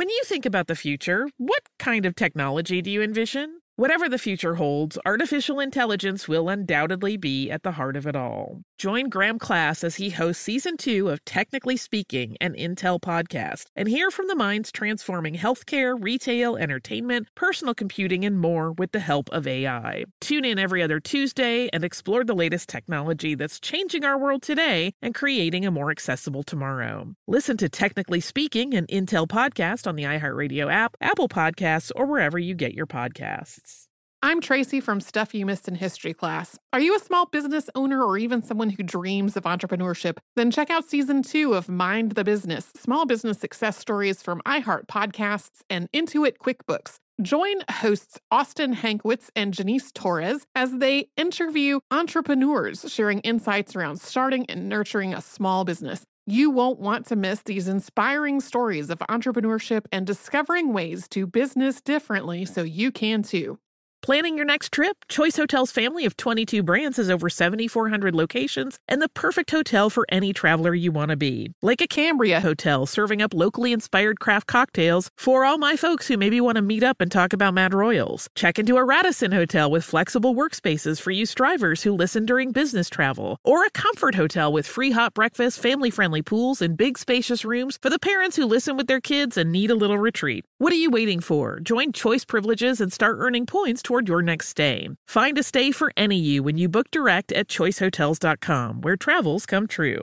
When you think about the future, what kind of technology do you envision? Whatever the future holds, artificial intelligence will undoubtedly be at the heart of it all. Join Graham Class as he hosts Season 2 of Technically Speaking, an Intel podcast, and hear from the minds transforming healthcare, retail, entertainment, personal computing, and more with the help of AI. Tune in every other Tuesday and explore the latest technology that's changing our world today and creating a more accessible tomorrow. Listen to Technically Speaking, an Intel podcast on the iHeartRadio app, Apple Podcasts, or wherever you get your podcasts. I'm Tracy from Stuff You Missed in History Class. Are you a small business owner or even someone who dreams of entrepreneurship? Then check out Season 2 of Mind the Business, small business success stories from iHeart Podcasts and Intuit QuickBooks. Join hosts Austin Hankwitz and Janice Torres as they interview entrepreneurs sharing insights around starting and nurturing a small business. You won't want to miss these inspiring stories of entrepreneurship and discovering ways to business differently so you can too. Planning your next trip? Choice Hotels' family of 22 brands has over 7,400 locations and the perfect hotel for any traveler you want to be. Like a Cambria Hotel, serving up locally inspired craft cocktails for all my folks who maybe want to meet up and talk about Mad Royals. Check into a Radisson Hotel with flexible workspaces for you strivers who listen during business travel. Or a Comfort Hotel with free hot breakfast, family-friendly pools, and big spacious rooms for the parents who listen with their kids and need a little retreat. What are you waiting for? Join Choice Privileges and start earning points toward your next stay. Find a stay for any you when you book direct at choicehotels.com, where travels come true.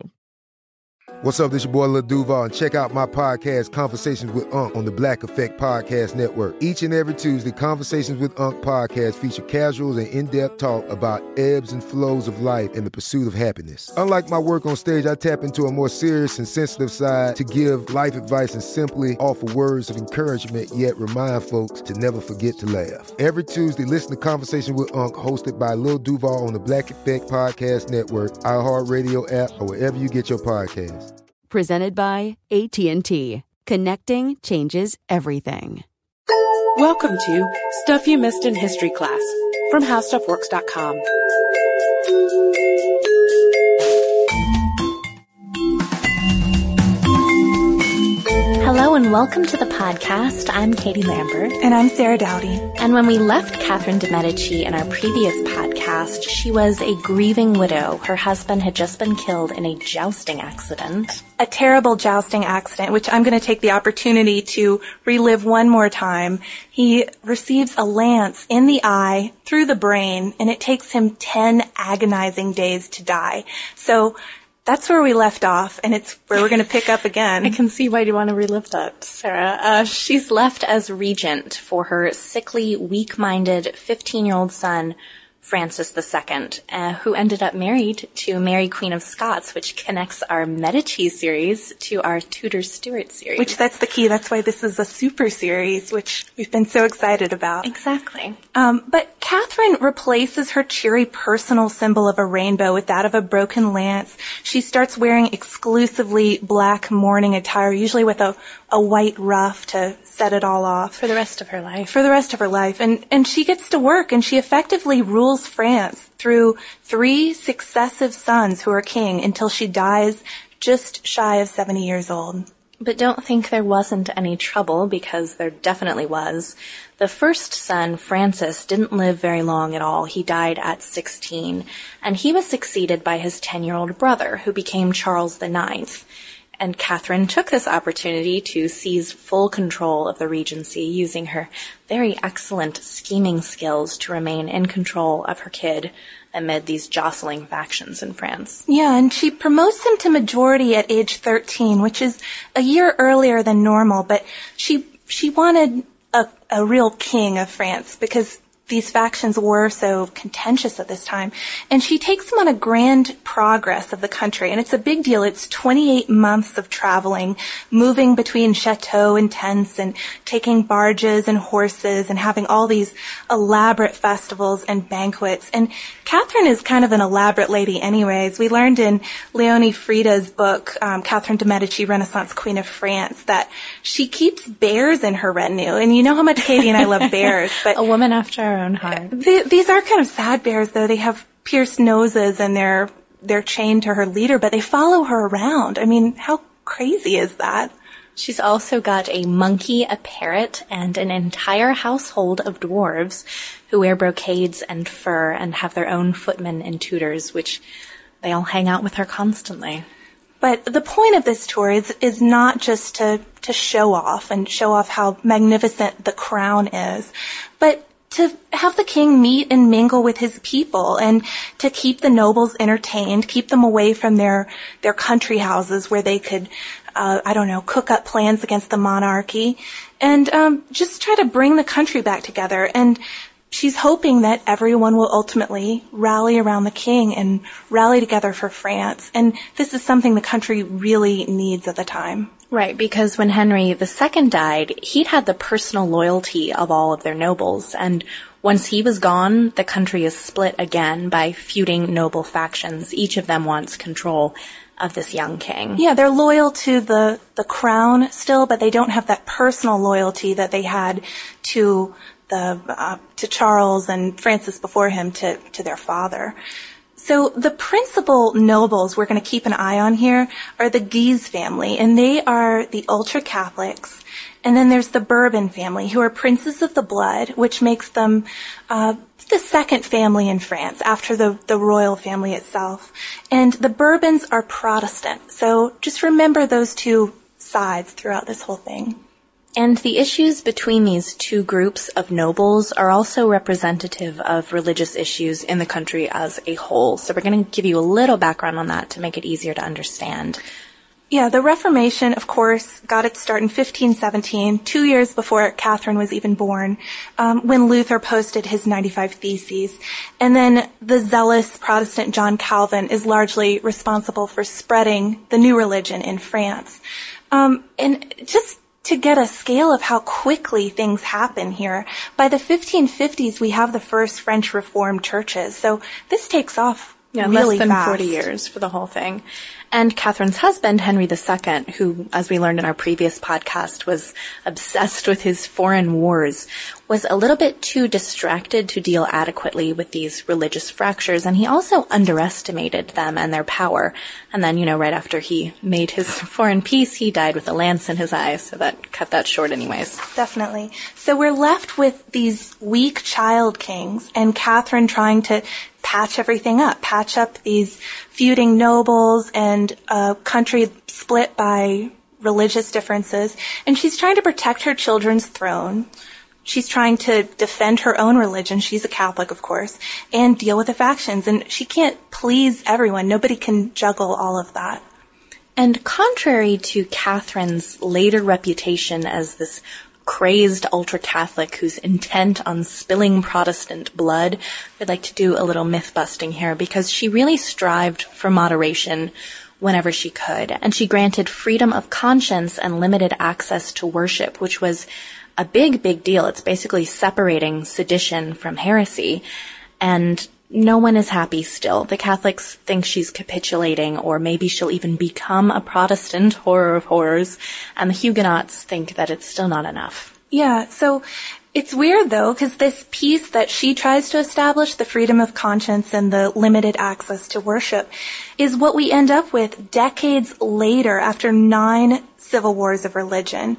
What's up, this your boy Lil Duval, and check out my podcast, Conversations with Unc, on the Black Effect Podcast Network. Each and every Tuesday, Conversations with Unc podcast feature casuals and in-depth talk about ebbs and flows of life and the pursuit of happiness. Unlike my work on stage, I tap into a more serious and sensitive side to give life advice and simply offer words of encouragement, yet remind folks to never forget to laugh. Every Tuesday, listen to Conversations with Unc, hosted by Lil Duval on the Black Effect Podcast Network, iHeartRadio app, or wherever you get your podcasts. Presented by AT&T. Connecting changes everything. Welcome to Stuff You Missed in History Class from HowStuffWorks.com. Hello and welcome to the podcast. I'm Katie Lambert. And I'm Sarah Dowdy. And when we left Catherine de' Medici in our previous podcast, she was a grieving widow. Her husband had just been killed in a jousting accident. A terrible jousting accident, which I'm going to take the opportunity to relive one more time. He receives a lance in the eye through the brain, and it takes him 10 agonizing days to die. So that's where we left off, and it's where we're going to pick up again. I can see why you want to relive that, Sarah. She's left as regent for her sickly, weak-minded 15-year-old son, Francis II, who ended up married to Mary, Queen of Scots, which connects our Medici series to our Tudor-Stuart series. Which, that's the key. That's why this is a super series, which we've been so excited about. Exactly. But Catherine replaces her cheery personal symbol of a rainbow with that of a broken lance. She starts wearing exclusively black mourning attire, usually with a white ruff to set it all off. For the rest of her life. For the rest of her life. And she gets to work, and she effectively rules France through 3 successive sons who are king until she dies just shy of 70 years old. But don't think there wasn't any trouble, because there definitely was. The first son, Francis, didn't live very long at all. He died at 16, and he was succeeded by his 10-year-old brother, who became Charles IX. And Catherine took this opportunity to seize full control of the regency, using her very excellent scheming skills to remain in control of her kid amid these jostling factions in France. Yeah, and she promotes him to majority at age 13, which is a year earlier than normal, but she wanted a real king of France because these factions were so contentious at this time. And she takes him on a grand progress of the country. And it's a big deal. It's 28 months of traveling, moving between chateaux and tents and taking barges and horses and having all these elaborate festivals and banquets. And Catherine is kind of an elaborate lady anyways. We learned in Leonie Frida's book, Catherine de' Medici, Renaissance Queen of France, that she keeps bears in her retinue. And you know how much Katie and I love bears. But a woman after our own heart. These are kind of sad bears, though. They have pierced noses and they're chained to her leader, but they follow her around. I mean, how crazy is that? She's also got a monkey, a parrot, and an entire household of dwarves who wear brocades and fur and have their own footmen and tutors, which they all hang out with her constantly. But the point of this tour is not just to show off and show off how magnificent the crown is, but to have the king meet and mingle with his people and to keep the nobles entertained, keep them away from their country houses where they could, cook up plans against the monarchy and just try to bring the country back together. And she's hoping that everyone will ultimately rally around the king and rally together for France. And this is something the country really needs at the time. Right, because when Henry II died, he'd had the personal loyalty of all of their nobles, and once he was gone, the country is split again by feuding noble factions. Each of them wants control of this young king. Yeah, they're loyal to the crown still, but they don't have that personal loyalty that they had to Charles and Francis before him to their father. So the principal nobles we're going to keep an eye on here are the Guise family, and they are the ultra-Catholics. And then there's the Bourbon family, who are princes of the blood, which makes them the second family in France after the royal family itself. And the Bourbons are Protestant. So just remember those two sides throughout this whole thing. And the issues between these two groups of nobles are also representative of religious issues in the country as a whole. So we're going to give you a little background on that to make it easier to understand. Yeah, the Reformation, of course, got its start in 1517, 2 years before Catherine was even born, when Luther posted his 95 Theses. And then the zealous Protestant John Calvin is largely responsible for spreading the new religion in France. And just to get a scale of how quickly things happen here, by the 1550s, we have the first French Reformed churches. So this takes off really less than fast. 40 years for the whole thing. And Catherine's husband, Henry II, who, as we learned in our previous podcast, was obsessed with his foreign wars, was a little bit too distracted to deal adequately with these religious fractures, and he also underestimated them and their power. And then, right after he made his foreign peace, he died with a lance in his eye, so that cut that short anyways. Definitely. So we're left with these weak child kings, and Catherine trying to patch everything up, patch up these feuding nobles and a country split by religious differences. And she's trying to protect her children's throne. She's trying to defend her own religion. She's a Catholic, of course, and deal with the factions. And she can't please everyone. Nobody can juggle all of that. And contrary to Catherine's later reputation as this crazed ultra-Catholic who's intent on spilling Protestant blood, I'd like to do a little myth-busting here because she really strived for moderation whenever she could. And she granted freedom of conscience and limited access to worship, which was a big, big deal. It's basically separating sedition from heresy. And no one is happy still. The Catholics think she's capitulating, or maybe she'll even become a Protestant, horror of horrors, and the Huguenots think that it's still not enough. Yeah, so it's weird, though, because this peace that she tries to establish, the freedom of conscience and the limited access to worship, is what we end up with decades later after 9 civil wars of religion.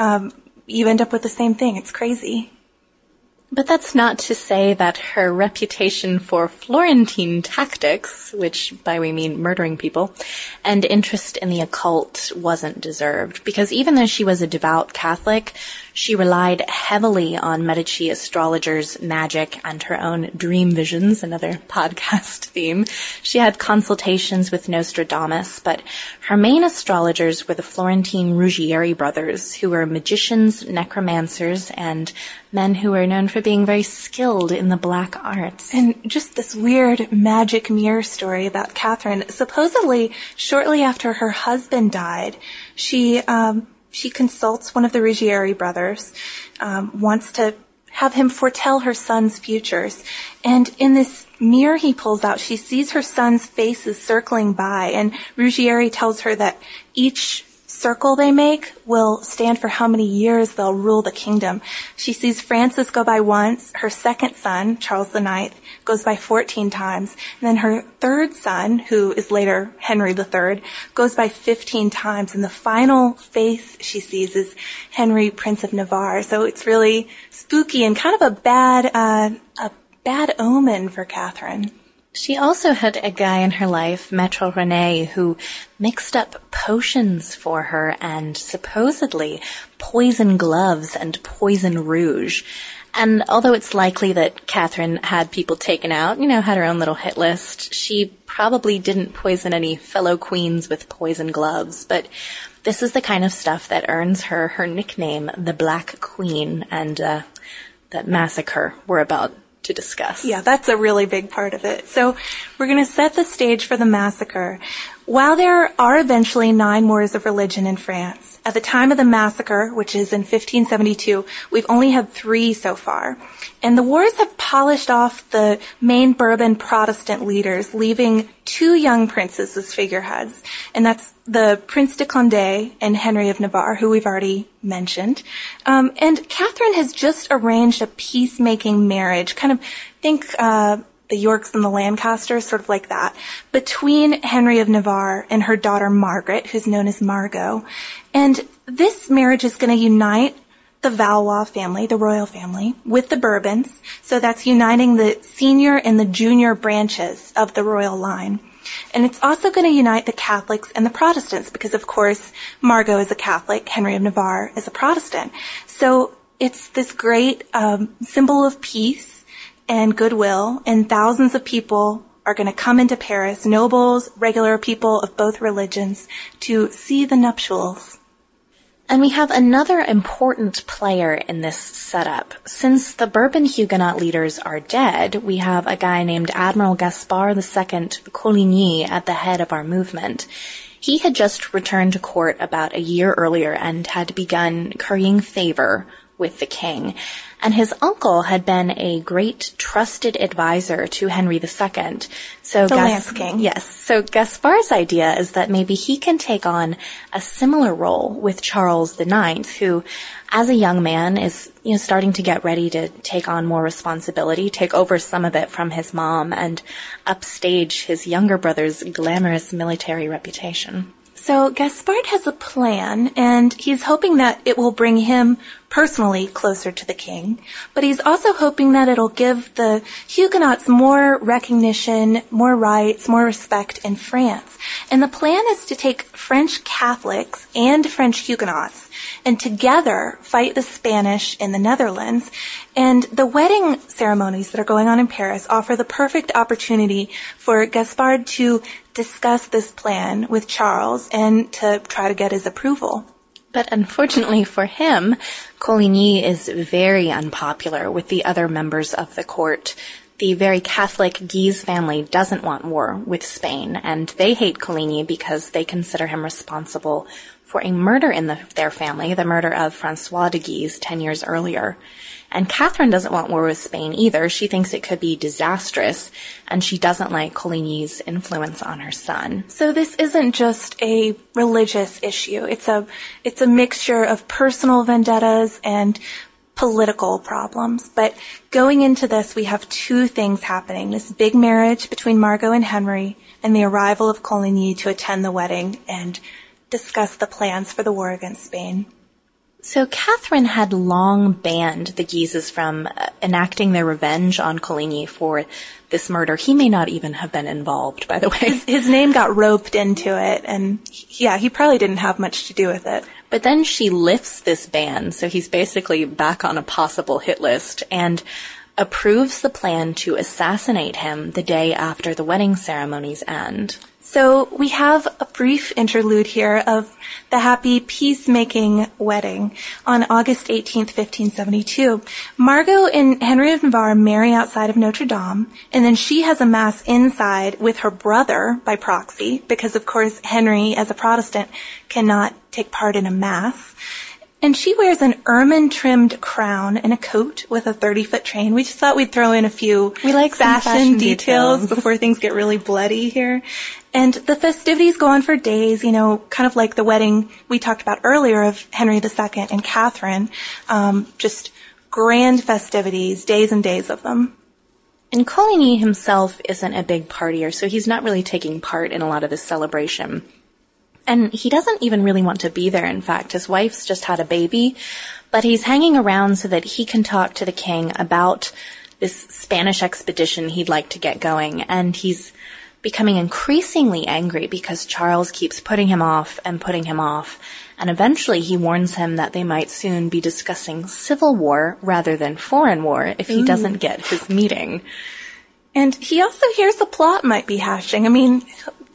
You end up with the same thing. It's crazy. But that's not to say that her reputation for Florentine tactics, which by we mean murdering people, and interest in the occult wasn't deserved. Because even though she was a devout Catholic, she relied heavily on Medici astrologers' magic and her own dream visions, another podcast theme. She had consultations with Nostradamus, but her main astrologers were the Florentine Ruggieri brothers, who were magicians, necromancers, and men who were known for being very skilled in the black arts. And just this weird magic mirror story about Catherine. Supposedly, shortly after her husband died, she consults one of the Ruggieri brothers, wants to have him foretell her son's futures. And in this mirror he pulls out, she sees her son's faces circling by, and Ruggieri tells her that each circle they make will stand for how many years they'll rule the kingdom. She sees Frances go by once. Her second son, Charles IX, goes by 14 times. And then her third son, who is later Henry III, goes by 15 times. And the final face she sees is Henry, Prince of Navarre. So it's really spooky and kind of a bad omen for Catherine. She also had a guy in her life, Maître René, who mixed up potions for her and supposedly poison gloves and poison rouge. And although it's likely that Catherine had people taken out, had her own little hit list, she probably didn't poison any fellow queens with poison gloves. But this is the kind of stuff that earns her her nickname, the Black Queen, and that massacre we're about to discuss. Yeah, that's a really big part of it. So we're going to set the stage for the massacre. While there are eventually 9 wars of religion in France, at the time of the massacre, which is in 1572, we've only had 3 so far. And the wars have polished off the main Bourbon Protestant leaders, leaving 2 young princes as figureheads. And that's the Prince de Condé and Henry of Navarre, who we've already mentioned. And Catherine has just arranged a peacemaking marriage, kind of think the Yorks and the Lancasters, sort of like that, between Henry of Navarre and her daughter Margaret, who's known as Margot. And this marriage is going to unite the Valois family, the royal family, with the Bourbons. So that's uniting the senior and the junior branches of the royal line. And it's also going to unite the Catholics and the Protestants because, of course, Margot is a Catholic, Henry of Navarre is a Protestant. So it's this great symbol of peace and goodwill, and thousands of people are going to come into Paris, nobles, regular people of both religions, to see the nuptials. And we have another important player in this setup. Since the Bourbon Huguenot leaders are dead, we have a guy named Admiral Gaspard II Coligny at the head of our movement. He had just returned to court about a year earlier and had begun currying favor with the king. And his uncle had been a great trusted advisor to Henry II. So the Lance King. Yes. So Gaspard's idea is that maybe he can take on a similar role with Charles IX, who, as a young man, is starting to get ready to take on more responsibility, take over some of it from his mom, and upstage his younger brother's glamorous military reputation. So Gaspard has a plan, and he's hoping that it will bring him personally closer to the king, but he's also hoping that it'll give the Huguenots more recognition, more rights, more respect in France. And the plan is to take French Catholics and French Huguenots and together fight the Spanish in the Netherlands. And the wedding ceremonies that are going on in Paris offer the perfect opportunity for Gaspard to discuss this plan with Charles and to try to get his approval. But unfortunately for him, Coligny is very unpopular with the other members of the court. The very Catholic Guise family doesn't want war with Spain, and they hate Coligny because they consider him responsible for a murder in their family, the murder of Francois de Guise 10 years earlier. And Catherine doesn't want war with Spain either. She thinks it could be disastrous, and she doesn't like Coligny's influence on her son. So this isn't just a religious issue. It's a mixture of personal vendettas and political problems. But going into this, we have 2 things happening. This big marriage between Margot and Henry, and the arrival of Coligny to attend the wedding and discuss the plans for the war against Spain. So Catherine had long banned the Guises from enacting their revenge on Coligny for this murder. He may not even have been involved, by the way. His name got roped into it, and he probably didn't have much to do with it. But then she lifts this ban, so he's basically back on a possible hit list, and approves the plan to assassinate him the day after the wedding ceremonies end. So we have a brief interlude here of the happy peacemaking wedding on August 18th, 1572. Margot and Henry of Navarre marry outside of Notre Dame, and then she has a mass inside with her brother by proxy, because of course Henry, as a Protestant, cannot take part in a mass. And she wears an ermine-trimmed crown and a coat with a 30-foot train. We just thought we'd throw in a few fashion details before things get really bloody here. And the festivities go on for days, kind of like the wedding we talked about earlier of Henry II and Catherine. Just grand festivities, days and days of them. And Coligny himself isn't a big partier, so he's not really taking part in a lot of this celebration. And he doesn't even really want to be there, in fact. His wife's just had a baby, but he's hanging around so that he can talk to the king about this Spanish expedition he'd like to get going. And he's becoming increasingly angry because Charles keeps putting him off. And eventually he warns him that they might soon be discussing civil war rather than foreign war if he doesn't get his meeting. And he also hears a plot might be hashing. I mean,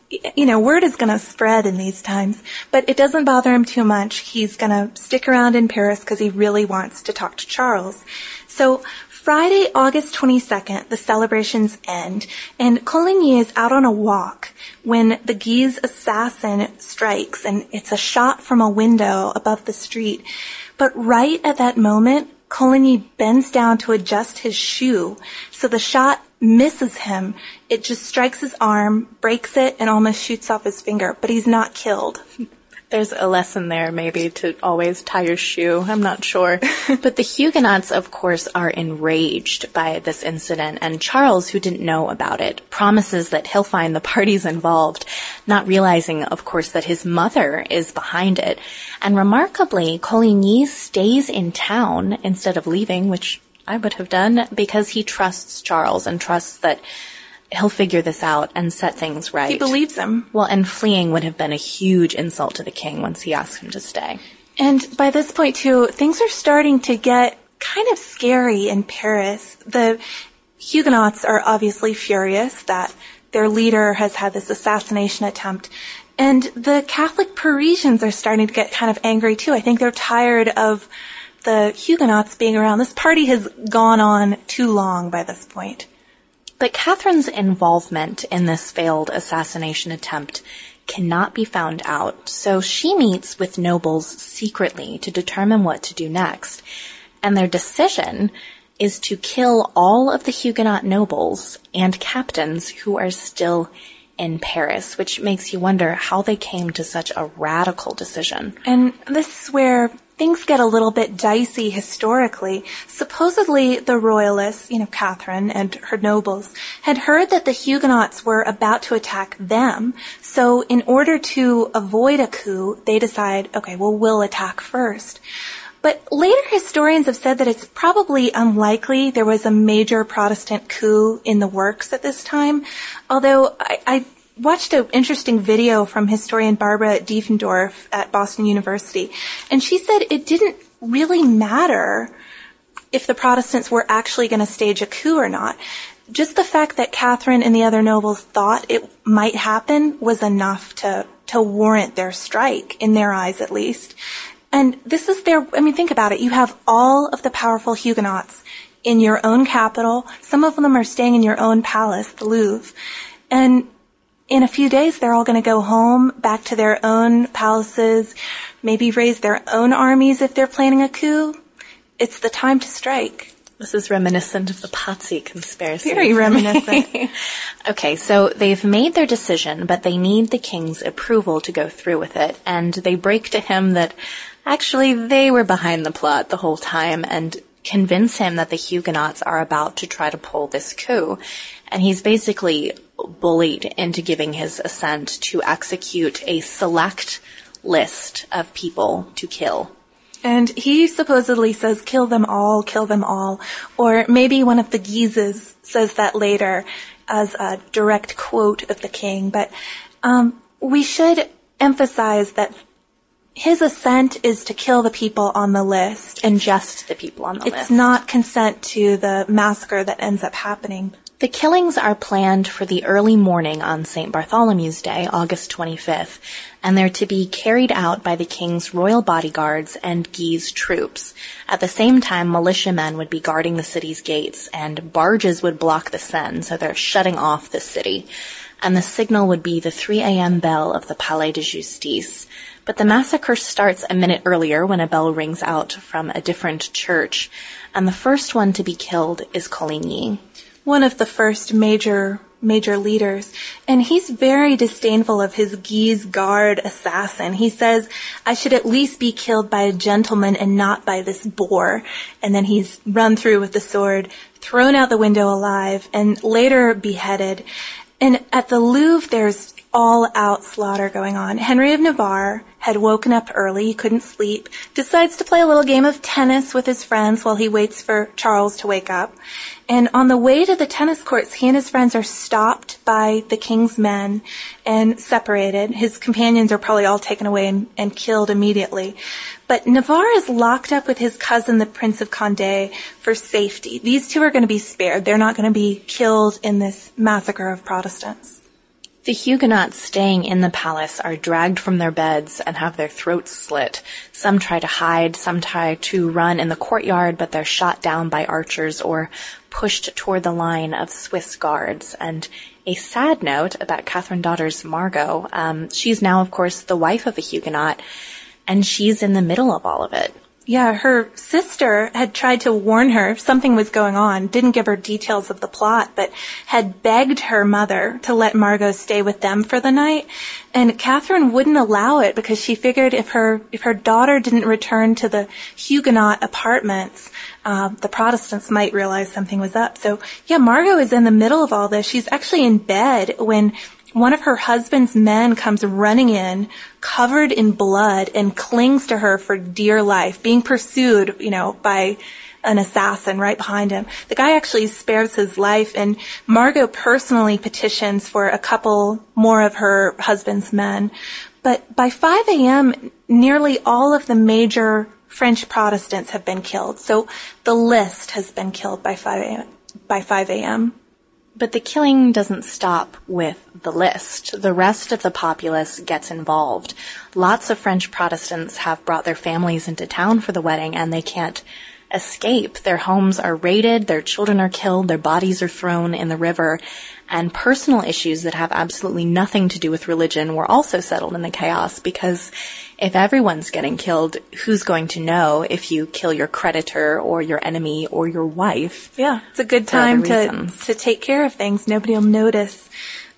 word is going to spread in these times, but it doesn't bother him too much. He's going to stick around in Paris because he really wants to talk to Charles. So Friday, August 22nd, the celebrations end, and Coligny is out on a walk when the Guise assassin strikes, and it's a shot from a window above the street. But right at that moment, Coligny bends down to adjust his shoe, so the shot misses him. It just strikes his arm, breaks it, and almost shoots off his finger, but he's not killed. There's a lesson there, maybe, to always tie your shoe. I'm not sure. But the Huguenots, of course, are enraged by this incident, and Charles, who didn't know about it, promises that he'll find the parties involved, not realizing, of course, that his mother is behind it. And remarkably, Coligny stays in town instead of leaving, which I would have done, because he trusts Charles and trusts that he'll figure this out and set things right. He believes him. Well, and fleeing would have been a huge insult to the king once he asked him to stay. And by this point, too, things are starting to get kind of scary in Paris. The Huguenots are obviously furious that their leader has had this assassination attempt. And the Catholic Parisians are starting to get kind of angry, too. I think they're tired of the Huguenots being around. This party has gone on too long by this point. But Catherine's involvement in this failed assassination attempt cannot be found out, so she meets with nobles secretly to determine what to do next. And their decision is to kill all of the Huguenot nobles and captains who are still in Paris, which makes you wonder how they came to such a radical decision. And this is where things get a little bit dicey historically. Supposedly the royalists, Catherine and her nobles, had heard that the Huguenots were about to attack them. So in order to avoid a coup, they decide, okay, well, we'll attack first. But later historians have said that it's probably unlikely there was a major Protestant coup in the works at this time. Although I watched an interesting video from historian Barbara Diefendorf at Boston University, and she said it didn't really matter if the Protestants were actually going to stage a coup or not. Just the fact that Catherine and the other nobles thought it might happen was enough to warrant their strike, in their eyes at least. And this is think about it. You have all of the powerful Huguenots in your own capital. Some of them are staying in your own palace, the Louvre. And in a few days, they're all going to go home, back to their own palaces, maybe raise their own armies if they're planning a coup. It's the time to strike. This is reminiscent of the Potsy conspiracy. Very reminiscent. Okay, so they've made their decision, but they need the king's approval to go through with it. And they break to him that actually they were behind the plot the whole time and convince him that the Huguenots are about to try to pull this coup. And he's basically bullied into giving his assent to execute a select list of people to kill. And he supposedly says, kill them all, or maybe one of the Guises says that later as a direct quote of the king. But we should emphasize that his assent is to kill the people on the list. And just the people on the list. It's not consent to the massacre that ends up happening. The killings are planned for the early morning on St. Bartholomew's Day, August 25th, and they're to be carried out by the king's royal bodyguards and Guise troops. At the same time, militiamen would be guarding the city's gates, and barges would block the Seine, so they're shutting off the city. And the signal would be the 3 a.m. bell of the Palais de Justice. But the massacre starts a minute earlier when a bell rings out from a different church, and the first one to be killed is Coligny. One of the first major major leaders. And he's very disdainful of his Guise guard assassin. He says, I should at least be killed by a gentleman and not by this boor. And then he's run through with the sword, thrown out the window alive, and later beheaded. And at the Louvre, there's all-out slaughter going on. Henry of Navarre had woken up early, he couldn't sleep, decides to play a little game of tennis with his friends while he waits for Charles to wake up. And on the way to the tennis courts, he and his friends are stopped by the king's men and separated. His companions are probably all taken away and killed immediately. But Navarre is locked up with his cousin, the Prince of Condé, for safety. These two are going to be spared. They're not going to be killed in this massacre of Protestants. The Huguenots staying in the palace are dragged from their beds and have their throats slit. Some try to hide, some try to run in the courtyard, but they're shot down by archers or pushed toward the line of Swiss guards. And a sad note about Catherine Daughter's Margot, she's now, of course, the wife of a Huguenot, and she's in the middle of all of it. Yeah, her sister had tried to warn her something was going on, didn't give her details of the plot, but had begged her mother to let Margot stay with them for the night. And Catherine wouldn't allow it because she figured if her daughter didn't return to the Huguenot apartments, the Protestants might realize something was up. So yeah, Margot is in the middle of all this. She's actually in bed when one of her husband's men comes running in, covered in blood, and clings to her for dear life, being pursued, by an assassin right behind him. The guy actually spares his life, and Margot personally petitions for a couple more of her husband's men. But by 5 a.m., nearly all of the major French Protestants have been killed. So the list has been killed by 5 a.m. But the killing doesn't stop with the list. The rest of the populace gets involved. Lots of French Protestants have brought their families into town for the wedding, and they can't escape. Their homes are raided, their children are killed, their bodies are thrown in the river, and personal issues that have absolutely nothing to do with religion were also settled in the chaos, because if everyone's getting killed, who's going to know if you kill your creditor or your enemy or your wife? Yeah, it's a good time to take care of things. Nobody will notice.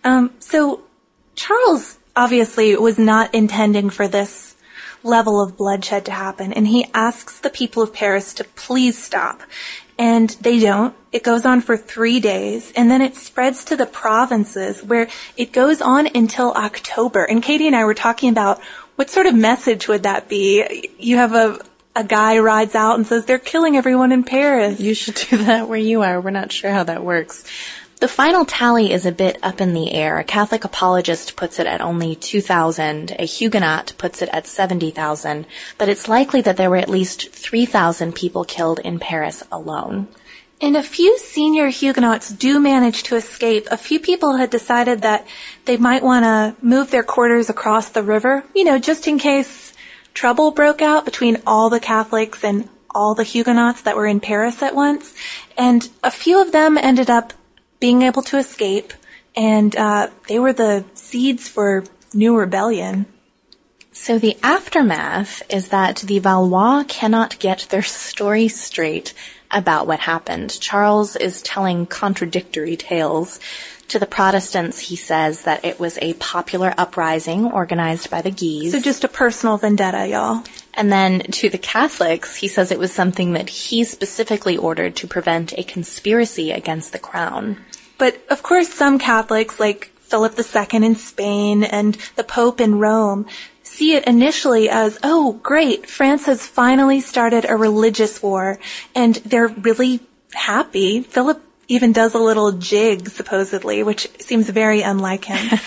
So Charles obviously was not intending for this level of bloodshed to happen, and he asks the people of Paris to please stop. And they don't. It goes on for 3 days, and then it spreads to the provinces, where it goes on until October. And Katie and I were talking about what sort of message would that be? You have a guy rides out and says, they're killing everyone in Paris. You should do that where you are. We're not sure how that works. The final tally is a bit up in the air. A Catholic apologist puts it at only 2,000. A Huguenot puts it at 70,000. But it's likely that there were at least 3,000 people killed in Paris alone. And a few senior Huguenots do manage to escape. A few people had decided that they might want to move their quarters across the river, just in case trouble broke out between all the Catholics and all the Huguenots that were in Paris at once. And a few of them ended up being able to escape, and they were the seeds for new rebellion. So the aftermath is that the Valois cannot get their story straight about what happened. Charles is telling contradictory tales. To the Protestants, he says that it was a popular uprising organized by the Guise. So just a personal vendetta, y'all. And then to the Catholics, he says it was something that he specifically ordered to prevent a conspiracy against the crown. But, of course, some Catholics, like Philip II in Spain and the Pope in Rome, see it initially as, oh, great, France has finally started a religious war, and they're really happy. Philip even does a little jig, supposedly, which seems very unlike him.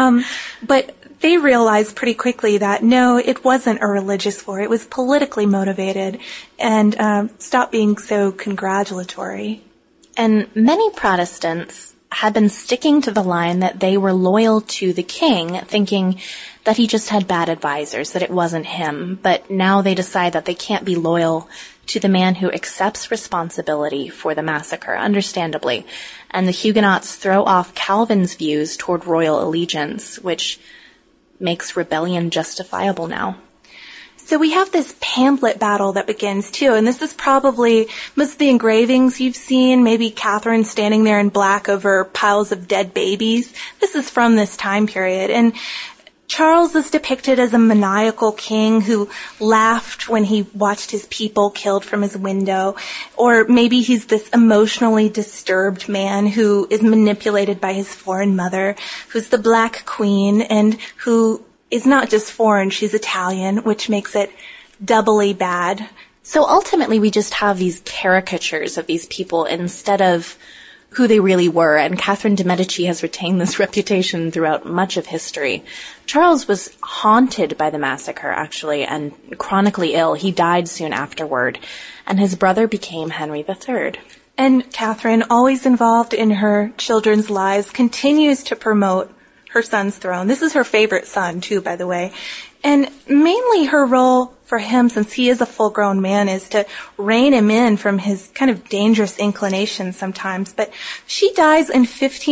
But they realized pretty quickly that, no, it wasn't a religious war. It was politically motivated, and stopped being so congratulatory. And many Protestants had been sticking to the line that they were loyal to the king, thinking that he just had bad advisors, that it wasn't him. But now they decide that they can't be loyal to the man who accepts responsibility for the massacre, understandably. And the Huguenots throw off Calvin's views toward royal allegiance, which makes rebellion justifiable now. So we have this pamphlet battle that begins too, and this is probably most of the engravings you've seen, maybe Catherine standing there in black over piles of dead babies. This is from this time period, and Charles is depicted as a maniacal king who laughed when he watched his people killed from his window. Or maybe he's this emotionally disturbed man who is manipulated by his foreign mother, who's the Black Queen, and who is not just foreign, she's Italian, which makes it doubly bad. So ultimately, we just have these caricatures of these people instead of who they really were, and Catherine de' Medici has retained this reputation throughout much of history. Charles was haunted by the massacre, actually, and chronically ill. He died soon afterward, and his brother became Henry III. And Catherine, always involved in her children's lives, continues to promote her son's throne. This is her favorite son, too, by the way. And mainly her role for him, since he is a full-grown man, is to rein him in from his kind of dangerous inclinations sometimes. But she dies in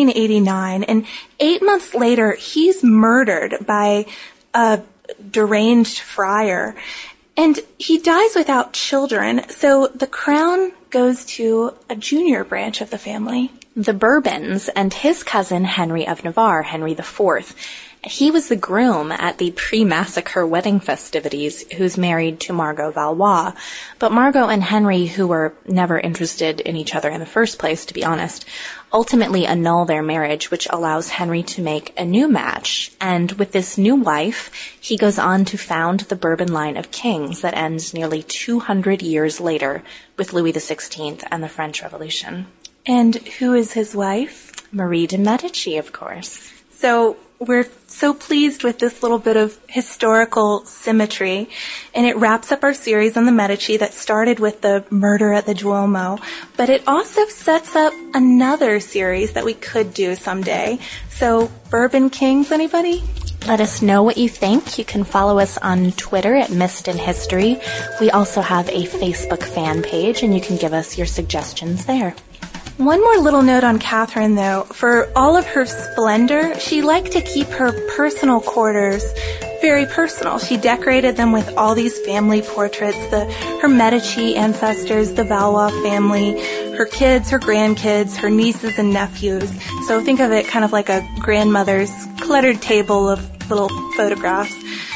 1589, and 8 months later, he's murdered by a deranged friar. And he dies without children, so the crown goes to a junior branch of the family. The Bourbons and his cousin Henry of Navarre, Henry IV. He was the groom at the pre-massacre wedding festivities who's married to Margot Valois. But Margot and Henry, who were never interested in each other in the first place, to be honest, ultimately annul their marriage, which allows Henry to make a new match. And with this new wife, he goes on to found the Bourbon line of kings that ends nearly 200 years later with Louis XVI and the French Revolution. And who is his wife? Marie de' Medici, of course. So we're so pleased with this little bit of historical symmetry, and it wraps up our series on the Medici that started with the murder at the Duomo, but it also sets up another series that we could do someday. So, Bourbon Kings, anybody? Let us know what you think. You can follow us on Twitter at Missed in History. We also have a Facebook fan page, and you can give us your suggestions there. One more little note on Catherine, though. For all of her splendor, she liked to keep her personal quarters very personal. She decorated them with all these family portraits, her Medici ancestors, the Valois family, her kids, her grandkids, her nieces and nephews. So think of it kind of like a grandmother's cluttered table of little photographs.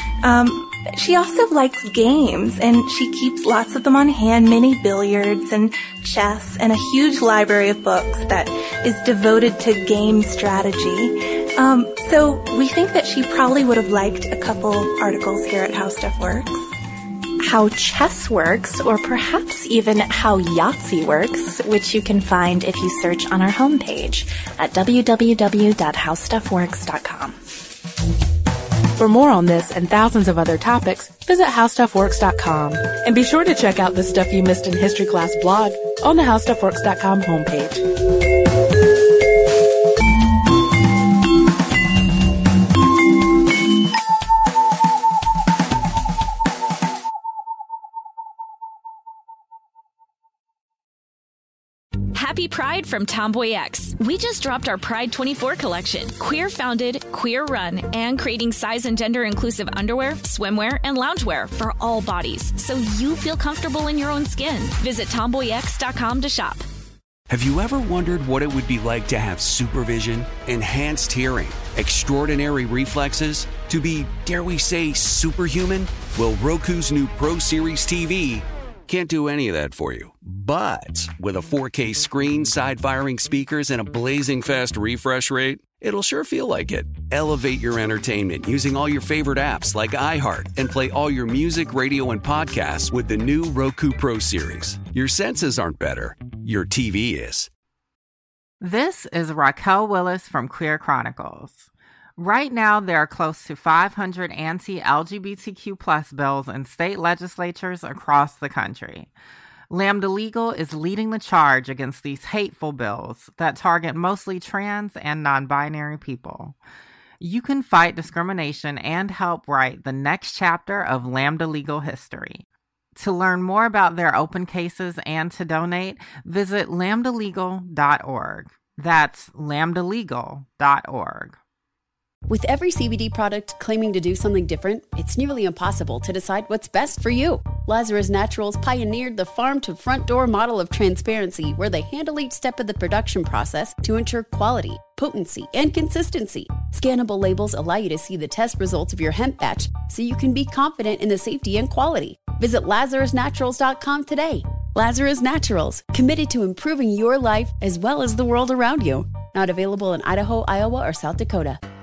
She also likes games, and she keeps lots of them on hand, mini billiards and chess, and a huge library of books that is devoted to game strategy. So we think that she probably would have liked a couple articles here at How Stuff Works. How chess works, or perhaps even how Yahtzee works, which you can find if you search on our homepage at www.howstuffworks.com. For more on this and thousands of other topics, visit HowStuffWorks.com. And be sure to check out the Stuff You Missed in History Class blog on the HowStuffWorks.com homepage. Happy Pride from Tomboy X. We just dropped our Pride 24 collection. Queer founded, queer run, and creating size and gender inclusive underwear, swimwear, and loungewear for all bodies, so you feel comfortable in your own skin. Visit tomboyx.com to shop. Have you ever wondered what it would be like to have supervision, enhanced hearing, extraordinary reflexes, to be, dare we say, superhuman? Well, Roku's new Pro Series TV can't do any of that for you. But with a 4K screen, side-firing speakers, and a blazing fast refresh rate, it'll sure feel like it. Elevate your entertainment using all your favorite apps like iHeart and play all your music, radio, and podcasts with the new Roku Pro Series. Your senses aren't better. Your TV is. This is Raquel Willis from Queer Chronicles. Right now, there are close to 500 anti-LGBTQ+ bills in state legislatures across the country. Lambda Legal is leading the charge against these hateful bills that target mostly trans and non-binary people. You can fight discrimination and help write the next chapter of Lambda Legal history. To learn more about their open cases and to donate, visit lambdalegal.org. That's lambdalegal.org. With every CBD product claiming to do something different, it's nearly impossible to decide what's best for you. Lazarus Naturals pioneered the farm-to-front-door model of transparency, where they handle each step of the production process to ensure quality, potency, and consistency. Scannable labels allow you to see the test results of your hemp batch, so you can be confident in the safety and quality. Visit LazarusNaturals.com today. Lazarus Naturals, committed to improving your life as well as the world around you. Not available in Idaho, Iowa, or South Dakota.